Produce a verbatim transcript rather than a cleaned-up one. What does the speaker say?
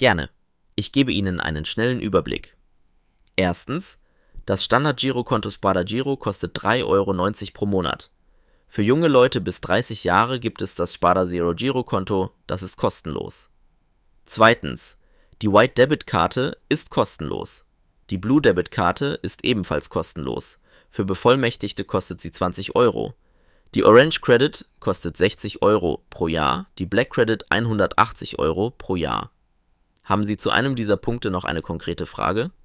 Gerne. Ich gebe Ihnen einen schnellen Überblick. Erstens, das Standard-Girokonto Spada Giro kostet drei Euro neunzig pro Monat. Für junge Leute bis dreißig Jahre gibt es das Spada Zero Girokonto, das ist kostenlos. Zweitens, die White Debit Karte ist kostenlos. Die Blue Debit Karte ist ebenfalls kostenlos. Für Bevollmächtigte kostet sie zwanzig Euro. Die Orange Credit kostet sechzig Euro pro Jahr, die Black Credit hundertachtzig Euro pro Jahr. Haben Sie zu einem dieser Punkte noch eine konkrete Frage?